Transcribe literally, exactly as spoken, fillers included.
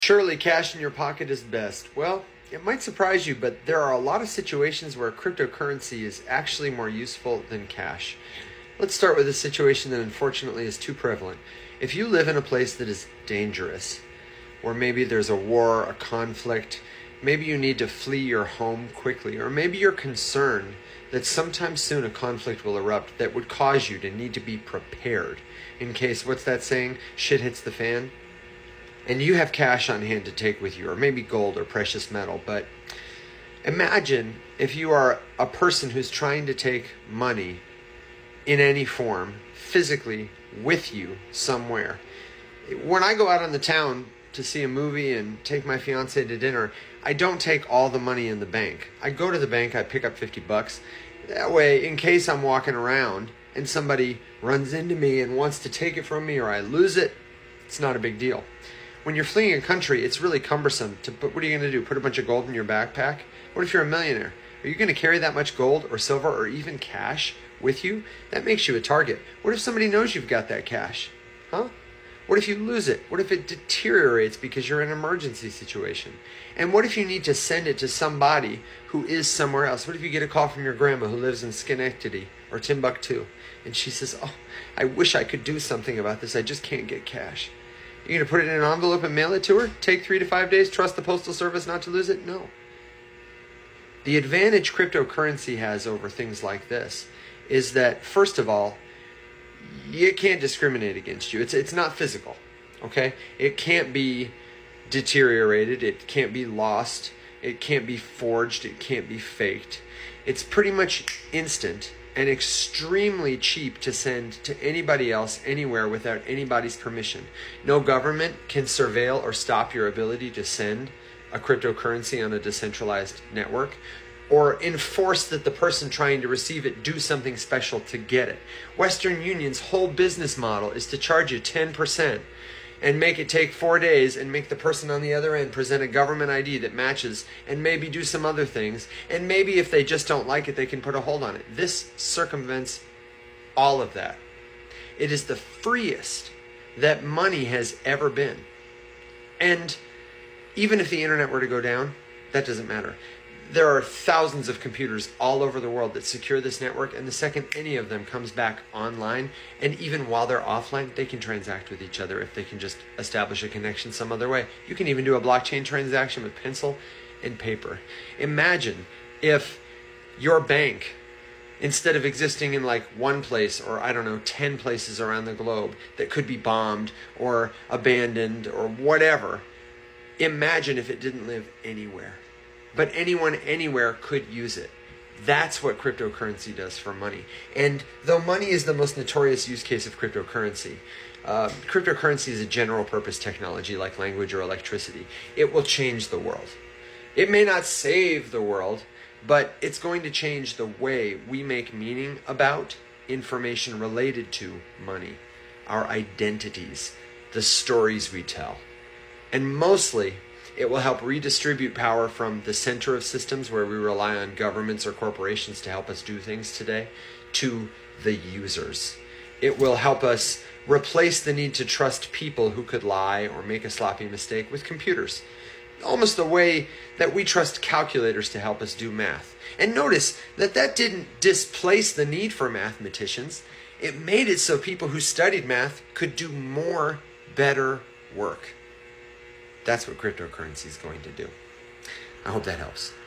Surely cash in your pocket is best. Well, it might surprise you, but there are a lot of situations where cryptocurrency is actually more useful than cash. Let's start with a situation that unfortunately is too prevalent. If you live in a place that is dangerous, or maybe there's a war, a conflict, maybe you need to flee your home quickly, or maybe you're concerned that sometime soon a conflict will erupt that would cause you to need to be prepared in case, what's that saying, shit hits the fan? And you have cash on hand to take with you, or maybe gold or precious metal. But imagine if you are a person who's trying to take money in any form, physically, with you somewhere. When I go out on the town to see a movie and take my fiance to dinner, I don't take all the money in the bank. I go to the bank, I pick up fifty bucks. That way, in case I'm walking around and somebody runs into me and wants to take it from me or I lose it, it's not a big deal. When you're fleeing a country, it's really cumbersome to put, what are you going to do? Put a bunch of gold in your backpack? What if you're a millionaire? Are you going to carry that much gold or silver or even cash with you? That makes you a target. What if somebody knows you've got that cash? Huh? What if you lose it? What if it deteriorates because you're in an emergency situation? And what if you need to send it to somebody who is somewhere else? What if you get a call from your grandma who lives in Schenectady or Timbuktu, and she says, oh, I wish I could do something about this. I just can't get cash. You're going to put it in an envelope and mail it to her? Take three to five days? Trust the Postal Service not to lose it? No. The advantage cryptocurrency has over things like this is that, first of all, it can't discriminate against you. It's it's not physical, okay? It can't be deteriorated. It can't be lost. It can't be forged. It can't be faked. It's pretty much instant and extremely cheap to send to anybody else anywhere without anybody's permission. No government can surveil or stop your ability to send a cryptocurrency on a decentralized network or enforce that the person trying to receive it do something special to get it. Western Union's whole business model is to charge you ten percent and make it take four days and make the person on the other end present a government I D that matches and maybe do some other things. And maybe if they just don't like it, they can put a hold on it. This circumvents all of that. It is the freest that money has ever been. And even if the internet were to go down, that doesn't matter. There are thousands of computers all over the world that secure this network, and the second any of them comes back online, and even while they're offline, they can transact with each other if they can just establish a connection some other way. You can even do a blockchain transaction with pencil and paper. Imagine if your bank, instead of existing in like one place or I don't know, ten places around the globe that could be bombed or abandoned or whatever, imagine if it didn't live anywhere. But anyone anywhere could use it. That's what cryptocurrency does for money. And though money is the most notorious use case of cryptocurrency, uh, cryptocurrency is a general purpose technology like language or electricity. It will change the world. It may not save the world, but it's going to change the way we make meaning about information related to money, our identities, the stories we tell. And mostly, it will help redistribute power from the center of systems where we rely on governments or corporations to help us do things today to the users. It will help us replace the need to trust people who could lie or make a sloppy mistake with computers. Almost the way that we trust calculators to help us do math. And notice that that didn't displace the need for mathematicians. It made it so people who studied math could do more, better work. That's what cryptocurrency is going to do. I hope that helps.